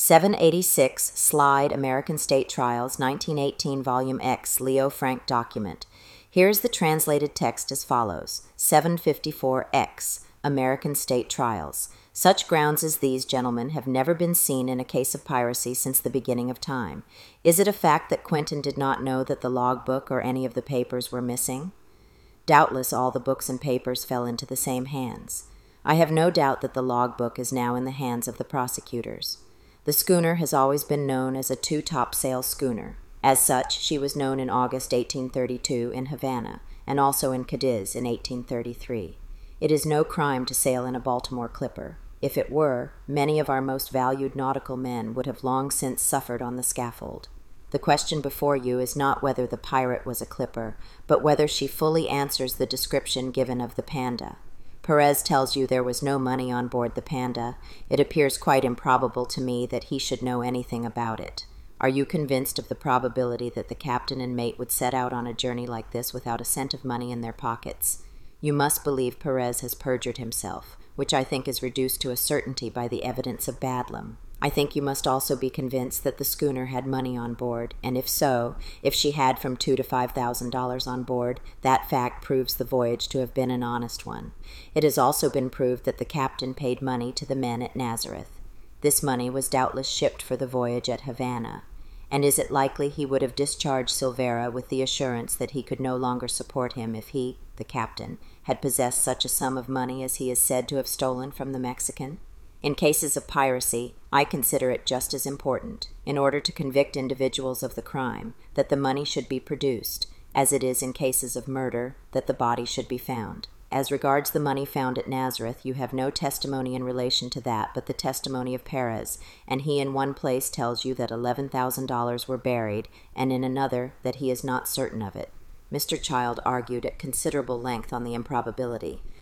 786 Slide American State Trials 1918 Volume X Leo Frank document. Here's the translated text as follows. 754X American State Trials. Such grounds as these, gentlemen, have never been seen in a case of piracy since the beginning of time. Is it a fact that Quentin did not know that the logbook or any of the papers were missing? Doubtless all the books and papers fell into the same hands. I have no doubt that the logbook is now in the hands of the prosecutors. The schooner has always been known as a two-topsail schooner. As such, she was known in August 1832 in Havana, and also in Cadiz in 1833. It is no crime to sail in a Baltimore clipper. If it were, many of our most valued nautical men would have long since suffered on the scaffold. The question before you is not whether the pirate was a clipper, but whether she fully answers the description given of the Panda. Perez tells you there was no money on board the Panda. It appears quite improbable to me that he should know anything about it. Are you convinced of the probability that the captain and mate would set out on a journey like this without a cent of money in their pockets? You must believe Perez has perjured himself, which I think is reduced to a certainty by the evidence of Badlam. I think you must also be convinced that the schooner had money on board, and if so, if she had from $2,000 to $5,000 on board, that fact proves the voyage to have been an honest one. It has also been proved that the captain paid money to the men at Nazareth. This money was doubtless shipped for the voyage at Havana. And is it likely he would have discharged Silvera with the assurance that he could no longer support him if he, the captain, had possessed such a sum of money as he is said to have stolen from the Mexican? In cases of piracy, I consider it just as important, in order to convict individuals of the crime, that the money should be produced, as it is in cases of murder, that the body should be found. As regards the money found at Nazareth, you have no testimony in relation to that but the testimony of Perez, and he in one place tells you that $11,000 were buried, and in another that he is not certain of it. Mr. Child argued at considerable length on the improbability.